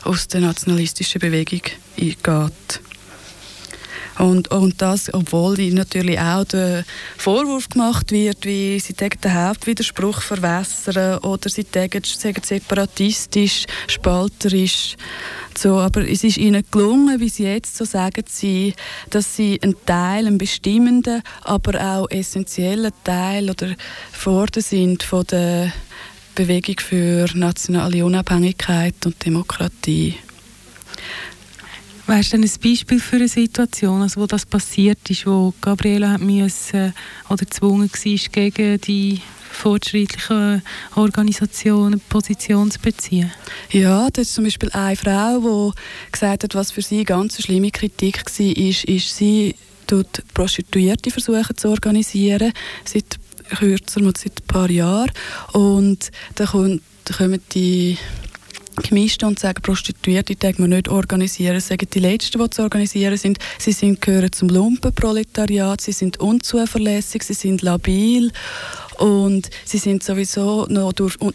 aus der nationalistischen Bewegung eingeht. Und das, obwohl ihnen natürlich auch der Vorwurf gemacht wird, wie sie den Hauptwiderspruch verwässern oder sie sagen separatistisch, spalterisch. So, aber es ist ihnen gelungen, wie sie jetzt so sagen sie, dass sie einen bestimmenden, aber auch essentiellen Teil oder Vorder sind von der Bewegung für nationale Unabhängigkeit und Demokratie. Weißt du ein Beispiel für eine Situation, also wo das passiert ist, wo Gabriela hat müssen oder gezwungen war, gegen die fortschrittlichen Organisationen Position zu beziehen? Ja, das ist zum Beispiel eine Frau, die gesagt hat, was für sie ganz eine schlimme Kritik war, ist sie tut Prostituierte versuchen zu organisieren, seit kürzerem, seit ein paar Jahren. Und da kommen die gemischt und sagen, Prostituierte die man nicht organisieren. Sie sagen, die Letzten, die zu organisieren sind, sie gehören zum Lumpenproletariat, sie sind unzuverlässig, sie sind labil und sie sind sowieso noch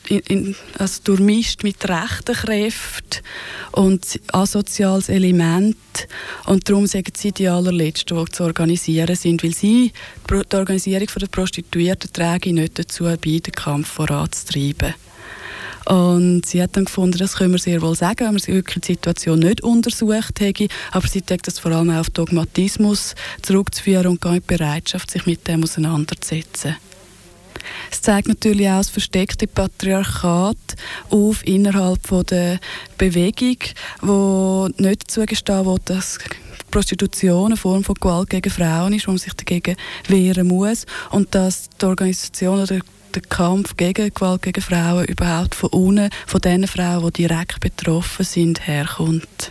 durchmischt mit rechten Kräften und asoziales Element. Und darum sagen sie die allerletzten, die zu organisieren sind, weil sie die Organisierung der Prostituierten tragen nicht dazu bei, den Kampf voranzutreiben. Und sie hat dann gefunden, das können wir sehr wohl sagen, wenn man wirklich die Situation nicht untersucht hätte, aber sie denkt das vor allem auch auf Dogmatismus zurückzuführen und gar nicht die Bereitschaft, sich mit dem auseinanderzusetzen. Es zeigt natürlich auch das versteckte Patriarchat auf innerhalb von der Bewegung, wo nicht zugestehen will, dass Prostitution eine Form von Gewalt gegen Frauen ist, wo man sich dagegen wehren muss und dass die Organisation oder der Kampf gegen Gewalt gegen Frauen überhaupt von unten, von den Frauen, die direkt betroffen sind, herkommt.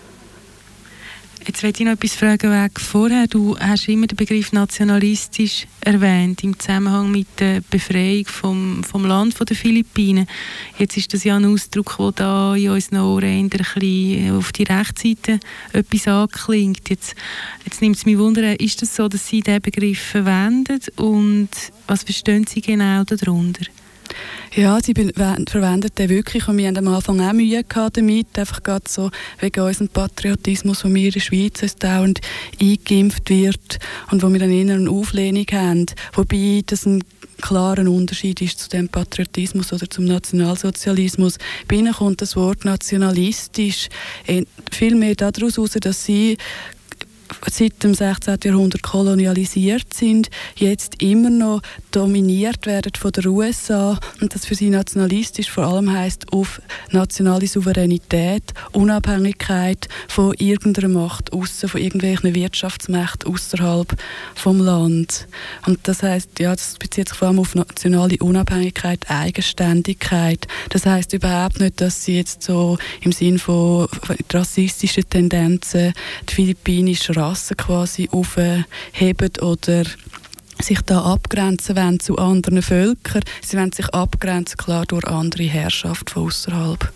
Jetzt möchte ich noch etwas fragen. Vorher, du hast immer den Begriff nationalistisch erwähnt, im Zusammenhang mit der Befreiung vom Land der Philippinen. Jetzt ist das ja ein Ausdruck, der da in unseren Ohren ein bisschen auf die Rechtsseite etwas anklingt. Jetzt nimmt es mich wunder, ist das so, dass Sie diesen Begriff verwenden und was verstehen Sie genau darunter? Ja, sie verwenden den wirklich und wir haben am Anfang auch Mühe gehabt damit, einfach gerade so wegen unserem Patriotismus, der mir in der Schweiz dauernd eingeimpft wird und wo wir dann eher eine Auflehnung haben, wobei das ein klarer Unterschied ist zu dem Patriotismus oder zum Nationalsozialismus. Bei ihnen kommt das Wort nationalistisch viel mehr daraus heraus, dass sie seit dem 16. Jahrhundert kolonialisiert sind, jetzt immer noch dominiert werden von den USA und das für sie nationalistisch vor allem heisst auf nationale Souveränität, Unabhängigkeit von irgendeiner Macht aussen, von irgendwelchen Wirtschaftsmächten außerhalb vom Land. Und das heisst, ja, das bezieht sich vor allem auf nationale Unabhängigkeit, Eigenständigkeit. Das heisst überhaupt nicht, dass sie jetzt so im Sinn von rassistischen Tendenzen die philippinische Rasse quasi aufheben oder sich da abgrenzen wollen zu anderen Völkern. Sie wollen sich abgrenzen, klar, durch andere Herrschaft von außerhalb.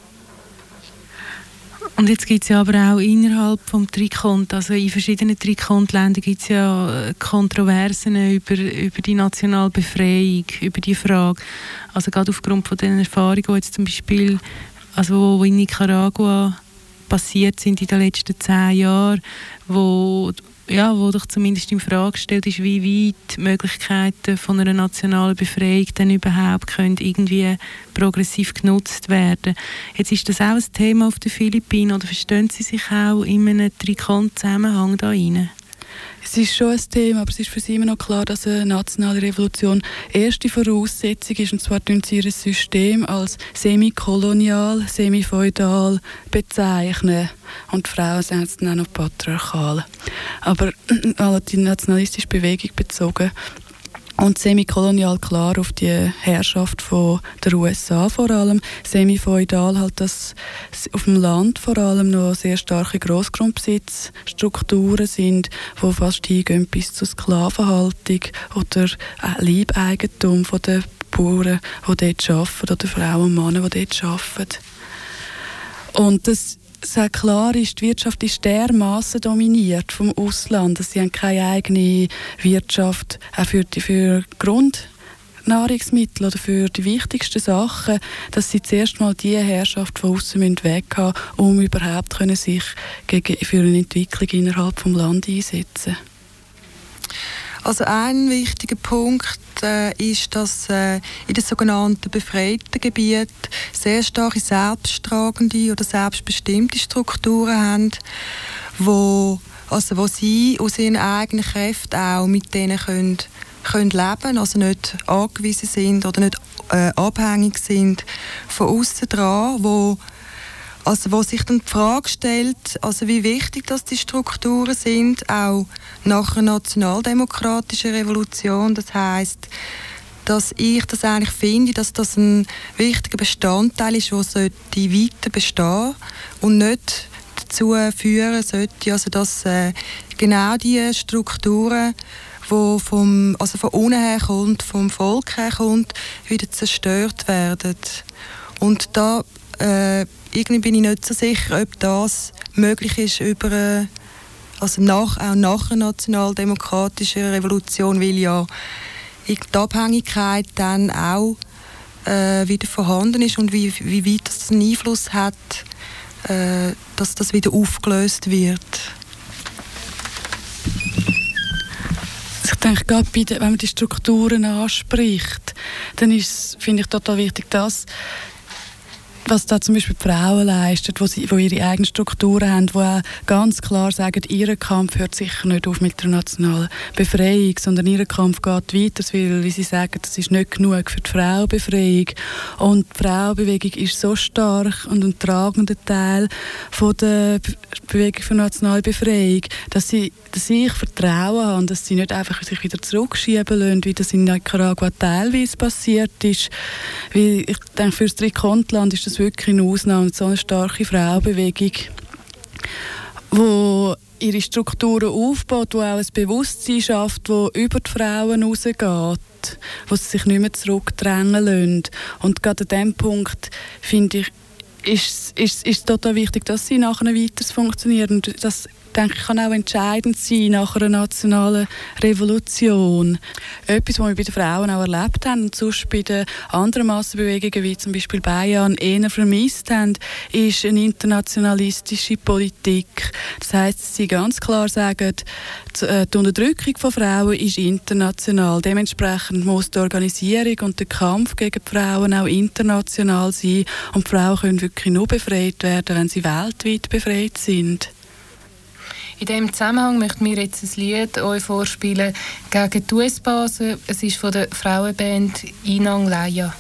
Und jetzt gibt es ja aber auch innerhalb vom Trikont, also in verschiedenen Trikont-Ländern gibt es ja Kontroversen über die Nationalbefreiung, über die Frage. Also gerade aufgrund von den Erfahrungen, die jetzt zum Beispiel also in Nicaragua passiert sind in den letzten 10 Jahren, wo doch zumindest in Frage gestellt ist, wie weit die Möglichkeiten von einer nationalen Befreiung dann überhaupt können irgendwie progressiv genutzt werden. Jetzt ist das auch ein Thema auf den Philippinen, oder verstehen Sie sich auch in einem Trikont-Zusammenhang da rein? Es ist schon ein Thema, aber es ist für sie immer noch klar, dass eine nationale Revolution erste Voraussetzung ist, und zwar tun sie ihr System als semi-kolonial, semi-feudal bezeichnen. Und die Frauen sind jetzt dann auch noch patriarchal. Aber die nationalistische Bewegung bezogen und semi-kolonial klar auf die Herrschaft von der USA vor allem. Semi-feudal halt, dass auf dem Land vor allem noch sehr starke Grossgrundbesitzstrukturen sind, die fast hingehen bis zur Sklavenhaltung oder Leibeigentum von den Bauern, die dort arbeiten, oder Frauen und Männer, die dort arbeiten. Und das sehr klar ist, die Wirtschaft ist dermaßen dominiert vom Ausland, dass sie haben keine eigene Wirtschaft auch für Nahrungsmittel oder für die wichtigsten Sachen, dass sie zuerst mal die Herrschaft von außen weghaben müssen, um überhaupt sich für eine Entwicklung innerhalb des Landes einsetzen. Also ein wichtiger Punkt ist, dass in den sogenannten befreiten Gebieten sehr starke selbsttragende oder selbstbestimmte Strukturen haben, wo sie aus ihren eigenen Kräften auch mit denen können leben, also nicht angewiesen sind oder nicht abhängig sind von außen dran, wo sich dann die Frage stellt, also wie wichtig dass die Strukturen sind, auch nach einer nationaldemokratischen Revolution. Das heisst, dass ich das eigentlich finde, dass das ein wichtiger Bestandteil ist, der weiter bestehen und nicht dazu führen sollte, also dass genau die Strukturen, die von unten her kommt, vom Volk her kommt, wieder zerstört werden. Und da irgendwie bin ich nicht so sicher, ob das möglich ist auch nach einer nationaldemokratischen Revolution, weil ja die Abhängigkeit dann auch wieder vorhanden ist und wie weit das einen Einfluss hat, dass das wieder aufgelöst wird. Ich denke, gerade wenn man die Strukturen anspricht, dann finde ich total wichtig, was da zum Beispiel die Frauen leisten, die ihre eigenen Strukturen haben, die auch ganz klar sagen, ihr Kampf hört sicher nicht auf mit der nationalen Befreiung, sondern ihr Kampf geht weiter, weil sie sagen, das ist nicht genug für die Frauenbefreiung. Und die Frauenbewegung ist so stark und ein tragender Teil von der Bewegung für nationale Befreiung, dass ich Vertrauen habe, dass sie nicht einfach sich wieder zurückschieben lassen, wie das in Nicaragua teilweise passiert ist. Weil ich denke, für das Trikontland ist das wirklich eine Ausnahme, so eine starke Frauenbewegung, die ihre Strukturen aufbaut, die auch ein Bewusstsein schafft, das über die Frauen hinausgeht, wo sie sich nicht mehr zurückdrängen lassen. Und gerade an diesem Punkt, finde ich, ist total wichtig, dass sie nachher weiter funktionieren. Und das, denke ich, kann auch entscheidend sein nach einer nationalen Revolution. Etwas, was wir bei den Frauen auch erlebt haben und sonst bei den anderen Massenbewegungen, wie zum Beispiel Bayern, eher vermisst haben, ist eine internationalistische Politik. Das heisst, dass sie ganz klar sagen, die Unterdrückung von Frauen ist international. Dementsprechend muss die Organisierung und der Kampf gegen die Frauen auch international sein. Und die Frauen können wirklich nur befreit werden, wenn sie weltweit befreit sind. In diesem Zusammenhang möchten wir jetzt ein Lied euch vorspielen gegen die US-Basen. Es ist von der Frauenband Inang Laia.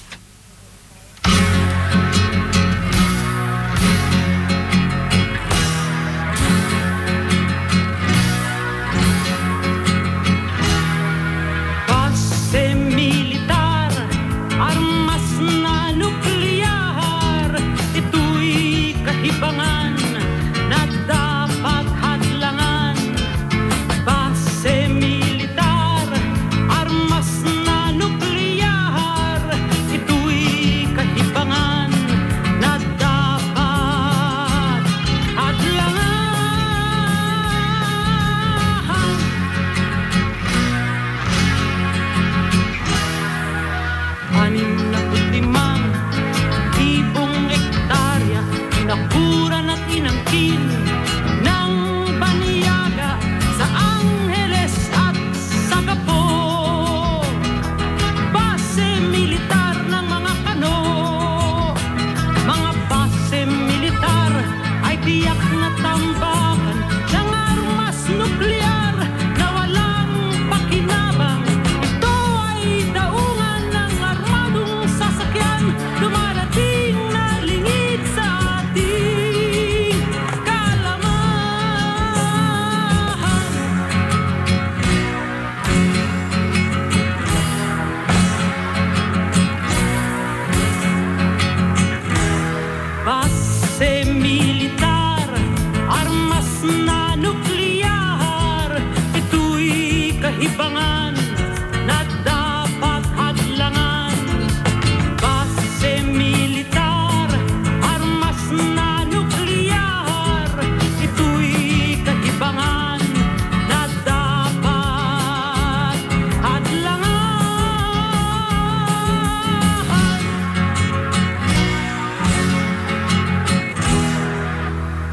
Base militar, armas na nuklear, ito'y kahibangan na dapat hadlangan. Base militar, armas na nuklear, ito'y kahibangan na dapat hadlangan. Anim na 5,000 hektarya, pinakuran at inangkin ng Banyaga sa Angeles at sa Gapo. Base militar ng mga kano, mga base militar ay tiyak na tambakan ng armas nuklear na walang pakinabang. Ito ay daungan ng armadong sasakyan, dumarating na lingid sa ating kalamnan.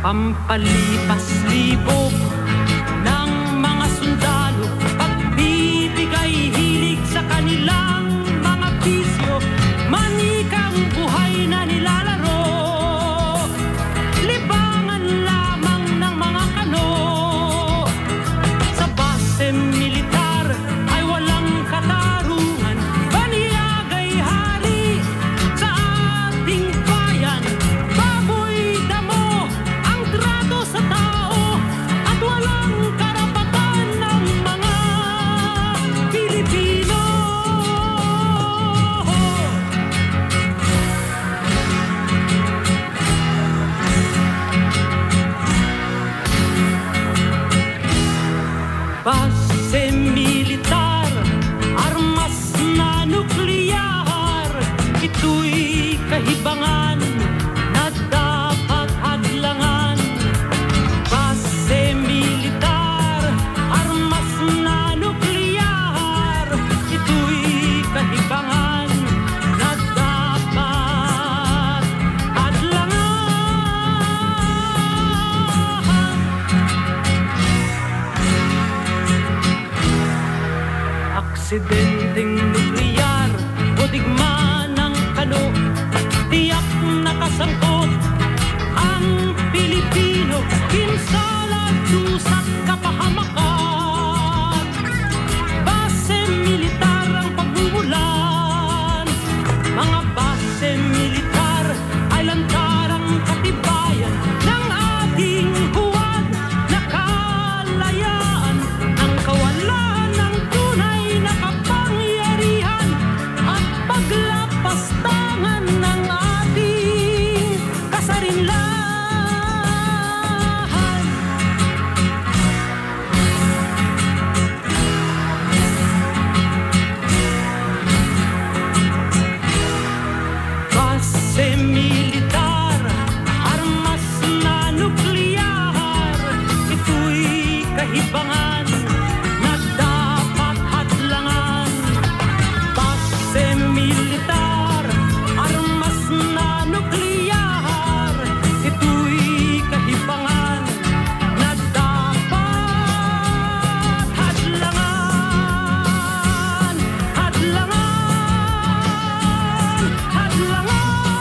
pampalipas-libog ng mga sundalo, pagbibigay hilig sa kanilang mga bisyo, manikang buhay na nilalaro, libangan lamang ng mga kano. Sa base militar ay walang katarungan, baniyagay hari sa ating bayan, baboy damo ang trato sa tao at walang karapatan ng mga Pilipino. Base militar, armas na nukleyar, ito'y kahibangan na dapat hadlangan. Base militar, armas na nukleyar, ito'y kahibangan na dapat hadlangan. Aksidenteng nukleyar o digma ng kano, tiyak nakasangkot ang Pilipino, pinsala, dusat, kapahamakan. Base militar ang pagmumulan, mga base militar ay lantarang katibayan ng ating huwad na kalayaan, ang kawalan ng tunay na kapangyarihan at paglapastangan ng ating kasarinlan. Base militar, armas na nukleyar, ito'y kahibangan na dapat hadlangan. Base militar, armas na nukleyar, ito'y kahibangan na dapat hadlangan. Hadlangan.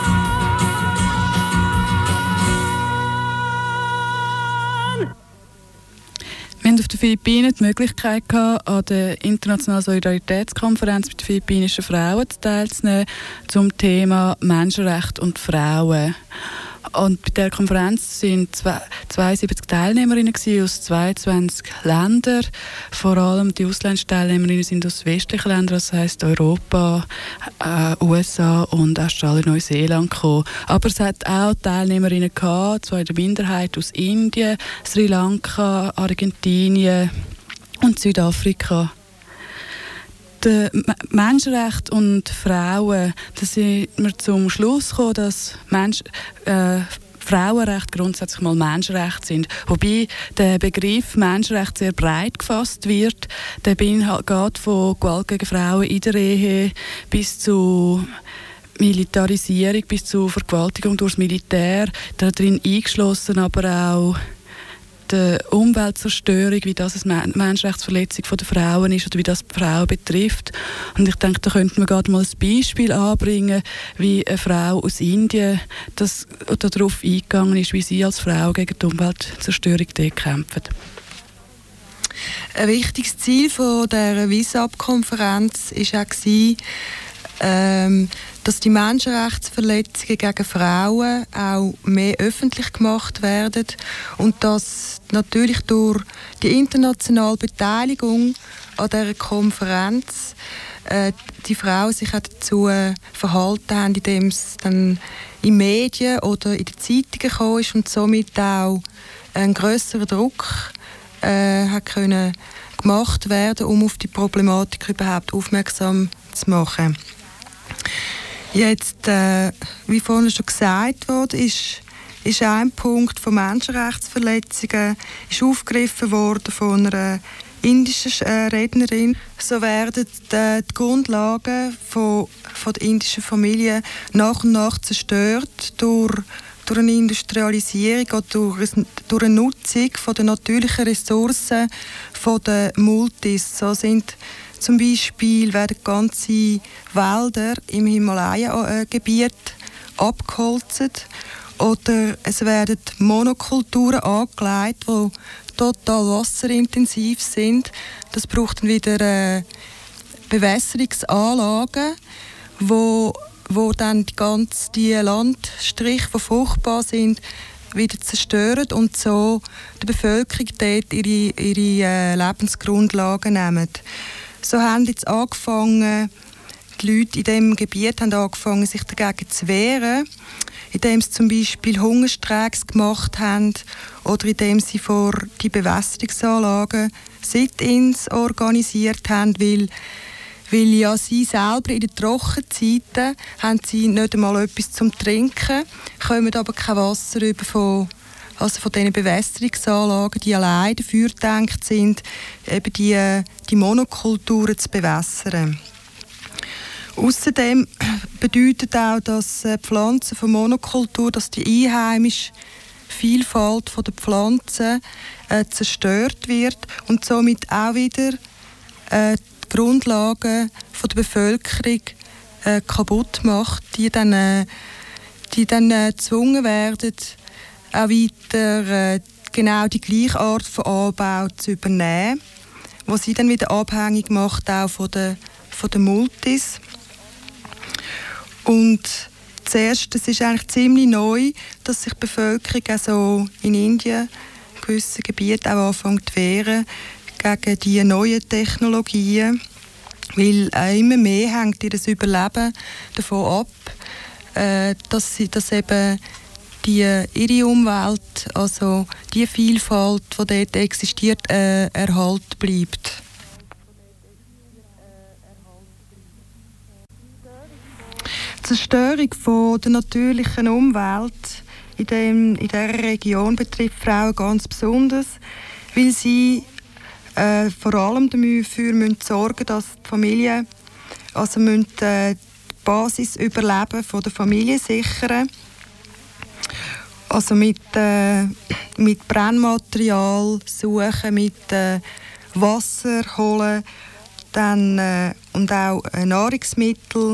Wir haben auf den Philippinen die Möglichkeit gehabt, an der Internationalen Solidaritätskonferenz mit den philippinischen Frauen teilzunehmen zum Thema Menschenrechte und Frauen. Und bei dieser Konferenz sind 72 Teilnehmerinnen aus 22 Ländern. Vor allem die ausländischen Teilnehmerinnen sind aus westlichen Ländern, das heisst Europa, USA und Australien, Neuseeland gekommen. Aber es hat auch Teilnehmerinnen gehabt, zwar in der Minderheit aus Indien, Sri Lanka, Argentinien und Südafrika. Die Menschenrechte und Frauen, da sind wir zum Schluss gekommen, dass Frauenrechte grundsätzlich mal Menschenrechte sind. Wobei der Begriff Menschenrecht sehr breit gefasst wird. Der geht von Gewalt gegen Frauen in der Ehe bis zu Militarisierung, bis zu Vergewaltigung durchs Militär. Darin eingeschlossen aber auch die Umweltzerstörung, wie das eine Menschenrechtsverletzung der Frauen ist oder wie das die Frauen betrifft. Und ich denke, da könnte man gerade mal ein Beispiel anbringen, wie eine Frau aus Indien darauf eingegangen ist, wie sie als Frau gegen die Umweltzerstörung kämpft. Ein wichtiges Ziel dieser WISAP-Konferenz war auch, dass die Menschenrechtsverletzungen gegen Frauen auch mehr öffentlich gemacht werden und dass natürlich durch die internationale Beteiligung an dieser Konferenz die Frauen sich auch dazu verhalten haben, indem es dann in Medien oder in die Zeitungen gekommen ist und somit auch ein grösserer Druck hat können gemacht werden, um auf die Problematik überhaupt aufmerksam zu machen. Jetzt, wie vorhin schon gesagt wurde, ist ein Punkt von Menschenrechtsverletzungen ist aufgegriffen worden von einer indischen Rednerin. So werden die Grundlagen von der indischen Familie nach und nach zerstört durch durch eine Industrialisierung oder durch eine Nutzung von der natürlichen Ressourcen von den Multis. So sind zum Beispiel werden ganze Wälder im Himalaya-Gebiet abgeholzt oder es werden Monokulturen angelegt, die total wasserintensiv sind. Das braucht dann wieder Bewässerungsanlagen, wo dann die Landstriche, die fruchtbar sind, wieder zerstören und so der Bevölkerung dort ihre Lebensgrundlagen nehmen. So haben jetzt angefangen, die Leute in diesem Gebiet haben angefangen, sich dagegen zu wehren, indem sie zum Beispiel Hungerstreiks gemacht haben oder indem sie vor die Bewässerungsanlagen Sit-ins organisiert haben, weil ja sie selber in den Trockenzeiten haben sie nicht einmal etwas zum Trinken, kommen aber kein Wasser über von diesen Bewässerungsanlagen, die allein dafür gedacht sind, eben die Monokulturen zu bewässern. Außerdem bedeutet auch, dass Pflanzen von Monokultur, dass die einheimische Vielfalt der Pflanzen zerstört wird und somit auch wieder die Grundlagen der Bevölkerung kaputt macht, die dann gezwungen werden, auch weiter genau die gleiche Art von Anbau zu übernehmen, wo sie dann wieder abhängig macht auch von den Multis. Und zuerst, es ist eigentlich ziemlich neu, dass sich die Bevölkerung also in Indien, in gewissen Gebieten auch anfängt zu wehren gegen die neuen Technologien, weil immer mehr hängt ihr Überleben davon ab, dass eben ihre Umwelt, also die Vielfalt, die dort existiert, erhalten bleibt. Die Zerstörung von der natürlichen Umwelt in dieser Region betrifft Frauen ganz besonders, weil sie vor allem dafür sorgen müssen, dass die Familie, also die Basisüberleben von der Familie sichern. Also mit Brennmaterial suchen, mit Wasser holen, dann, und auch Nahrungsmittel.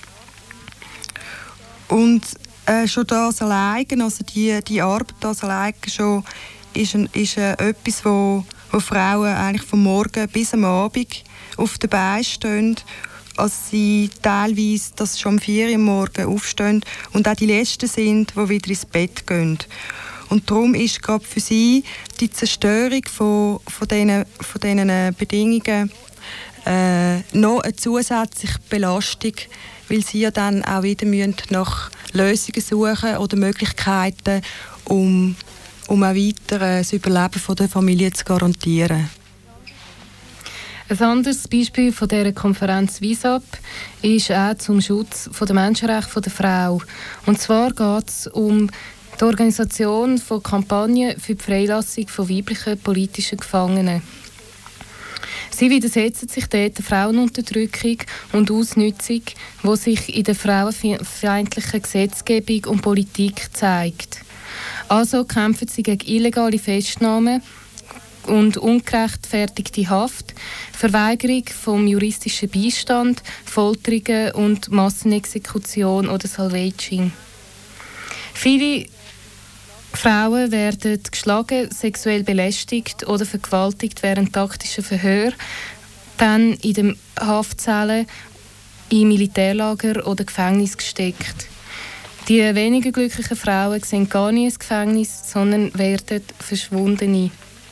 Und schon das alleine, also die Arbeit das alleine schon, ist etwas, wo Frauen eigentlich vom Morgen bis am Abend auf den Beinen stehen. Also sie teilweise das schon um 4 Uhr morgens aufstehen und auch die Letzten sind, die wieder ins Bett gehen. Und darum ist gerade für sie die Zerstörung von diesen Bedingungen noch eine zusätzliche Belastung, weil sie ja dann auch wieder nach Lösungen suchen oder Möglichkeiten, um auch weiter das Überleben der Familie zu garantieren. Ein anderes Beispiel von dieser Konferenz WISAP ist auch zum Schutz der Menschenrechte der Frau. Und zwar geht es um die Organisation von Kampagnen für die Freilassung von weiblichen politischen Gefangenen. Sie widersetzen sich dort der Frauenunterdrückung und Ausnutzung, die sich in der frauenfeindlichen Gesetzgebung und Politik zeigt. Also kämpfen sie gegen illegale Festnahmen und ungerechtfertigte Haft, Verweigerung vom juristischen Beistand, Folterungen und Massenexekution oder Salvaging. Viele Frauen werden geschlagen, sexuell belästigt oder vergewaltigt während taktischer Verhör, dann in den Haftzellen, in Militärlager oder Gefängnis gesteckt. Die weniger glücklichen Frauen sehen gar nie ins Gefängnis, sondern werden Verschwundene.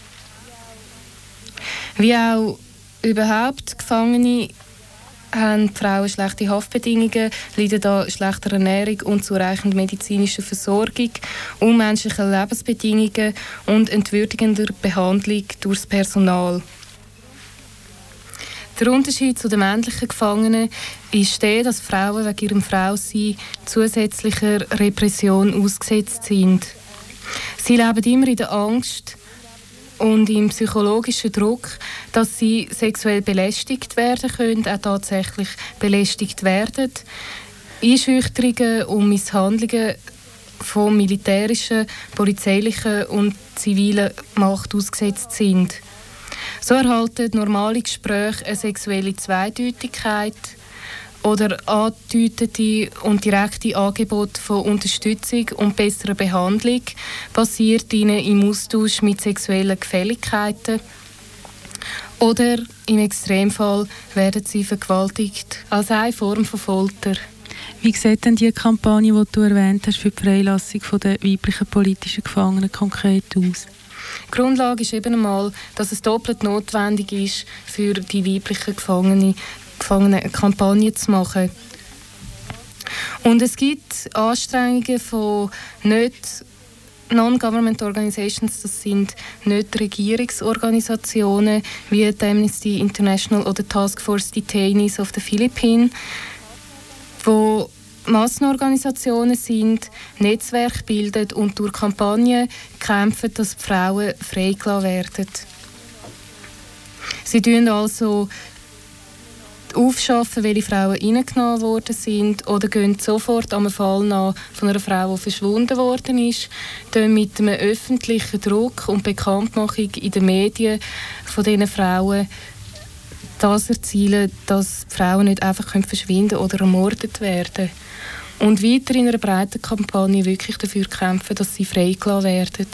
Wie auch überhaupt Gefangene haben die Frauen schlechte Haftbedingungen, leiden an schlechter Ernährung, unzureichender medizinischer Versorgung, unmenschlichen Lebensbedingungen und entwürdigender Behandlung durch das Personal. Der Unterschied zu den männlichen Gefangenen ist der, dass Frauen wegen ihrem Frausein zusätzlicher Repression ausgesetzt sind. Sie leben immer in der Angst und im psychologischen Druck, dass sie sexuell belästigt werden können, auch tatsächlich belästigt werden. Einschüchterungen und Misshandlungen von militärischen, polizeilichen und zivilen Macht ausgesetzt sind. So erhalten normale Gespräche eine sexuelle Zweideutigkeit oder angedeutete und direkte Angebote von Unterstützung und besserer Behandlung basiert ihnen im Austausch mit sexuellen Gefälligkeiten. Oder im Extremfall werden sie vergewaltigt als eine Form von Folter. Wie sieht denn die Kampagne, die du erwähnt hast, für die Freilassung der weiblichen politischen Gefangenen konkret aus? Die Grundlage ist eben einmal, dass es doppelt notwendig ist, für die weiblichen Gefangenen eine Kampagne zu machen. Und es gibt Anstrengungen von Non-Government Organizations, das sind nicht Regierungsorganisationen wie die Amnesty International oder Task Force Detainees of the Philippines, wo Massenorganisationen sind, Netzwerke bilden und durch Kampagnen kämpfen, dass die Frauen freigelassen werden. Sie tun also aufschaffen, welche Frauen reingenommen worden sind, oder gehen sofort am Fall nach von einer Frau, die verschwunden worden ist, mit einem öffentlichen Druck und Bekanntmachung in den Medien von diesen Frauen das erzielen, dass die Frauen nicht einfach verschwinden oder ermordet werden. Und weiter in einer breiten Kampagne wirklich dafür kämpfen, dass sie freigelassen werden.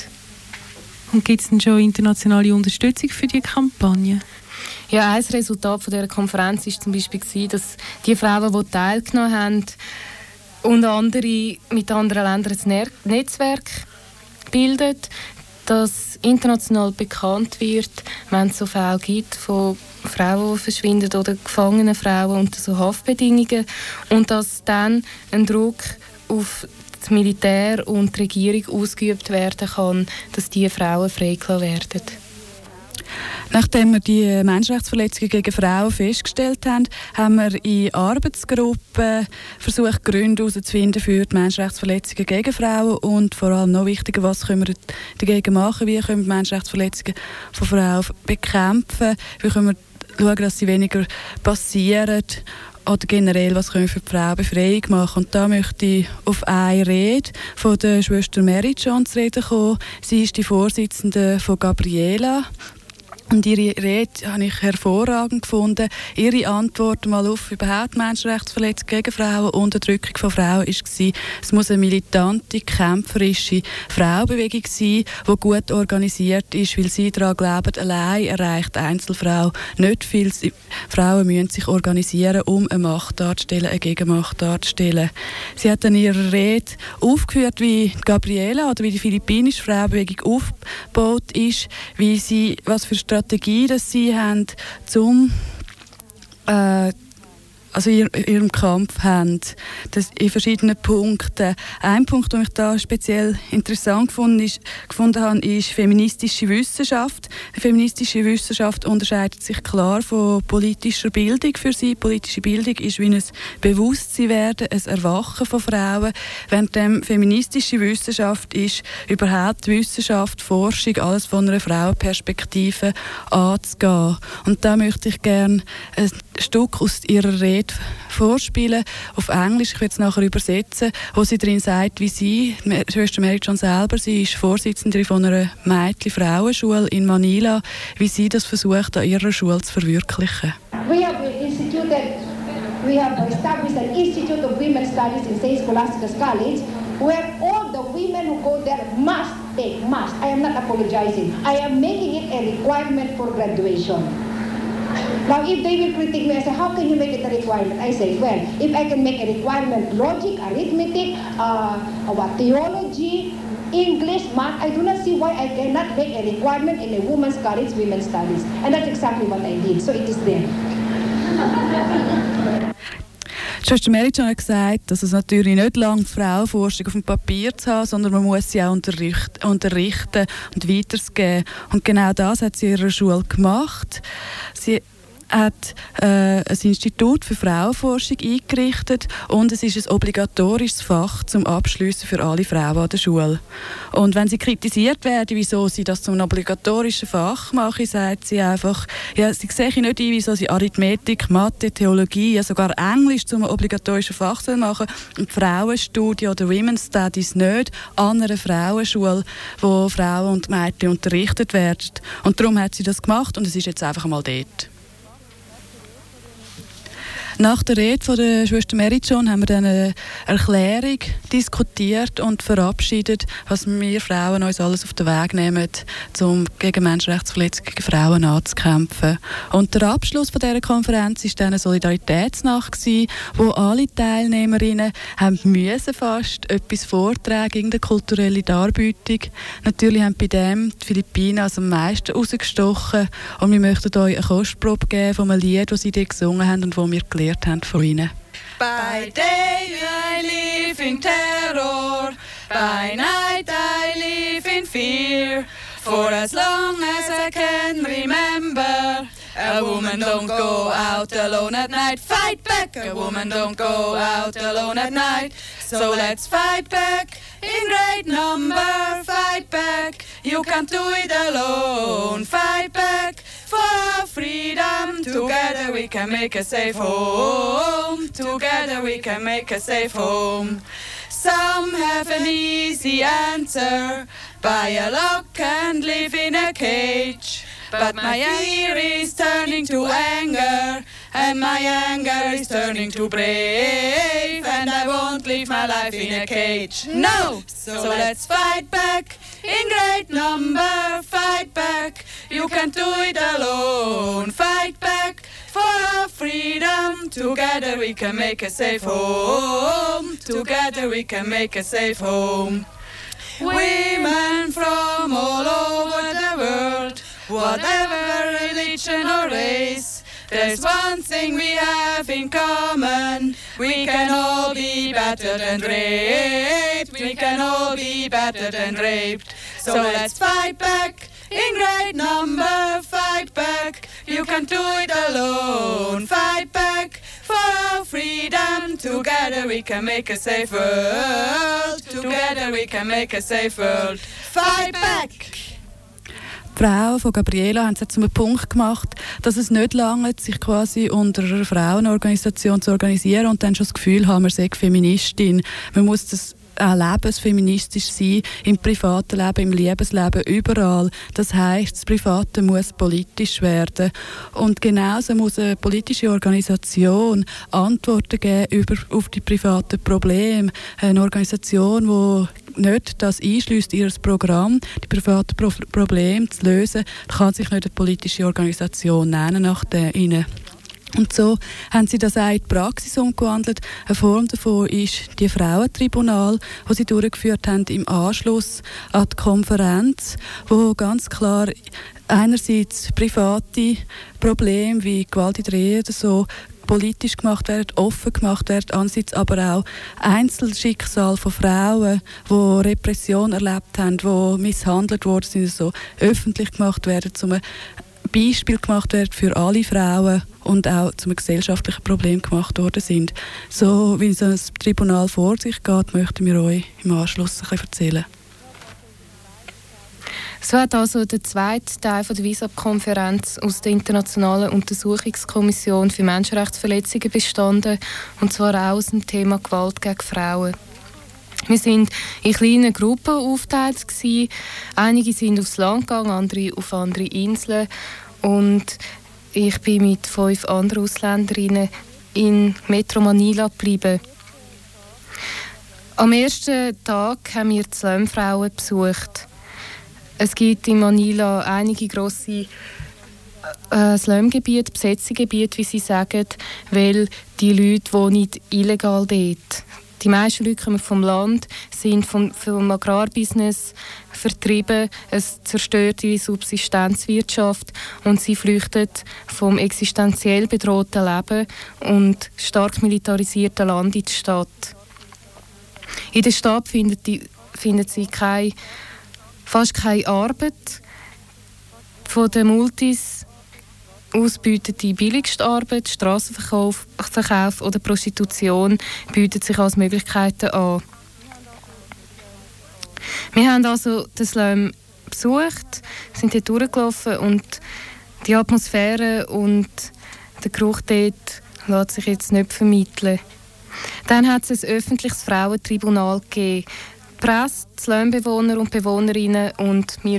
Und gibt es denn schon internationale Unterstützung für diese Kampagne? Ja, ein Resultat von dieser Konferenz war zum Beispiel, dass die Frauen, die teilgenommen haben, und andere mit anderen Ländern ein Netzwerk bilden, das international bekannt wird, wenn es so Fälle gibt von Frauen, die verschwinden oder gefangenen Frauen unter so Haftbedingungen, und dass dann ein Druck auf das Militär und die Regierung ausgeübt werden kann, dass diese Frauen freigelassen werden. Nachdem wir die Menschenrechtsverletzungen gegen Frauen festgestellt haben, haben wir in Arbeitsgruppen versucht, Gründe herauszufinden für die Menschenrechtsverletzungen gegen Frauen und vor allem noch wichtiger, was können wir dagegen machen, wie können wir Menschenrechtsverletzungen von Frauen bekämpfen, wie können wir schauen, dass sie weniger passieren oder generell, was können wir für die Frauenbefreiung machen. Und da möchte ich auf eine Rede von der Schwester Mary John zu reden kommen. Sie ist die Vorsitzende von Gabriela. Und ihre Rede habe ich hervorragend gefunden. Ihre Antwort mal auf überhaupt Menschenrechtsverletzungen gegen Frauen, Unterdrückung von Frauen, war, es muss eine militante, kämpferische Frauenbewegung sein, die gut organisiert ist, weil sie daran glauben, allein erreicht Einzelfrau nicht viel. Frauen müssen sich organisieren, um eine Macht darzustellen, eine Gegenmacht darzustellen. Sie hat in ihrer Rede aufgeführt, wie Gabriela oder wie die philippinische Frauenbewegung aufgebaut ist, wie sie, was für Strategie, dass sie haben, zum ihrem Kampf haben, das in verschiedenen Punkten. Ein Punkt, den ich da speziell interessant gefunden habe, ist feministische Wissenschaft. Die feministische Wissenschaft unterscheidet sich klar von politischer Bildung für sie. Politische Bildung ist wie ein Bewusstseinwerden, ein Erwachen von Frauen, während feministische Wissenschaft ist überhaupt Wissenschaft, Forschung, alles von einer Frauenperspektive anzugehen. Und da möchte ich gerne ein Stück aus ihrer Rede vorspielen, auf Englisch, ich werde es nachher übersetzen, wo sie darin sagt, wie sie, Schwester Mary John selber, sie ist Vorsitzende von einer Mädchen-Frauenschule in Manila, wie sie das versucht, an ihrer Schule zu verwirklichen. We have established an Institute of Women's Studies in St. Scholastica's College, where all the women who go there must take, must. I am not apologizing. I am making it a requirement for graduation. Now, if they will critique me, I say, how can you make it a requirement? I say, well, if I can make a requirement, logic, arithmetic, theology, English, math, I do not see why I cannot make a requirement in a women's college, women's studies. And that's exactly what I did. So it is there. Schwester Mary John hat gesagt, dass es natürlich nicht lange Frauenforschung auf dem Papier zu haben, sondern man muss sie auch unterrichten und weitergeben. Und genau das hat sie in ihrer Schule gemacht. Sie hat ein Institut für Frauenforschung eingerichtet und es ist ein obligatorisches Fach zum Abschliessen für alle Frauen an der Schule. Und wenn sie kritisiert werden, wieso sie das zum obligatorischen Fach machen, sagt sie einfach, ja, sie sehe nicht ein, wieso sie Arithmetik, Mathe, Theologie, ja sogar Englisch zum obligatorischen Fach machen und Frauenstudie oder Women's Studies nicht an einer Frauenschule, wo Frauen und Mädchen unterrichtet werden. Und darum hat sie das gemacht und es ist jetzt einfach mal dort. Nach der Rede von der Schwester Mary John haben wir dann eine Erklärung diskutiert und verabschiedet, was wir Frauen uns alles auf den Weg nehmen, um gegen Menschenrechtsverletzungen gegen Frauen anzukämpfen. Und der Abschluss von dieser Konferenz war dann eine Solidaritätsnacht, wo alle Teilnehmerinnen haben müssen fast etwas vortragen, irgendeine kulturelle Darbietung. Natürlich haben bei dem die Philippinen also am meisten rausgestochen und wir möchten euch eine Kostprobe geben von einem Lied, das sie dort gesungen haben und das wir gelernt haben von ihnen. By day I live in terror, by night I live in fear. For as long as I can remember, a woman don't go out alone at night. Fight back, a woman don't go out alone at night. So let's fight back in great number. Fight back, you can't do it alone. Fight back for our freedom. Together we can make a safe home. Together we can make a safe home. Some have an easy answer, buy a lock and live in a cage. But my fear is turning to anger, and my anger is turning to brave, and I won't live my life in a cage. No! So let's fight back in great number. Fight back, you can't do it alone. Fight back for our freedom. Together we can make a safe home. Together we can make a safe home. Women from all over the world, whatever religion or race, there's one thing we have in common. We can all be battered and raped. We can all be battered and raped. So let's fight back in great number. Fight back, you can't do it alone. Fight back for our freedom. Together we can make a safe world. Together we can make a safe world. Fight back! Die Frauen von Gabriela haben es zum Punkt gemacht, dass es nicht lange sich quasi unter einer Frauenorganisation zu organisieren und dann schon das Gefühl haben, man sei Feministin. Man muss das auch lebensfeministisch sein, im privaten Leben, im Liebesleben, überall. Das heisst, das Private muss politisch werden. Und genauso muss eine politische Organisation Antworten geben auf die privaten Probleme. Eine Organisation, die nicht das einschliesst, ihr Programm, die privaten Probleme zu lösen, kann sich nicht eine politische Organisation nennen nach ihnen. Und so haben sie das auch in die Praxis umgewandelt. Eine Form davon ist die Frauentribunal, die sie durchgeführt haben im Anschluss an die Konferenz, wo ganz klar einerseits private Probleme wie Gewalt in der Ehe oder so politisch gemacht werden, offen gemacht werden, andererseits aber auch Einzelschicksale von Frauen, die Repression erlebt haben, die misshandelt worden sind, so öffentlich gemacht werden, zum Beispiel gemacht werden für alle Frauen und auch zum gesellschaftlichen Problem gemacht worden sind. So wie so ein Tribunal vor sich geht, möchten wir euch im Anschluss ein bisschen erzählen. So hat also der zweite Teil der WISAP-Konferenz aus der Internationalen Untersuchungskommission für Menschenrechtsverletzungen bestanden, und zwar auch aus dem Thema Gewalt gegen Frauen. Wir sind in kleinen Gruppen aufgeteilt gewesen. Einige sind aufs Land gegangen, andere auf andere Inseln. Und ich bin mit 5 anderen Ausländerinnen in Metro Manila geblieben. Am ersten Tag haben wir die Slum-Frauen besucht. Es gibt in Manila einige grosse Slum-Gebiete, Besetzungsgebiete, wie sie sagen, weil die Leute wohnen illegal dort. Die meisten Leute kommen vom Land, sind vom Agrarbusiness vertrieben, es zerstört ihre Subsistenzwirtschaft und sie flüchten vom existenziell bedrohten Leben und stark militarisierten Land in die Stadt. In der Stadt findet sie fast keine Arbeit. Von den Multis ausbeutete billigste Arbeit, Strassenverkauf oder Prostitution bieten sich als Möglichkeiten an. Wir haben also den Slum besucht, sind dort durchgelaufen und die Atmosphäre und der Geruch dort lässt sich jetzt nicht vermitteln. Dann hat es ein öffentliches Frauentribunal gegeben. Die Presse, die Slumbewohner und Bewohnerinnen und wir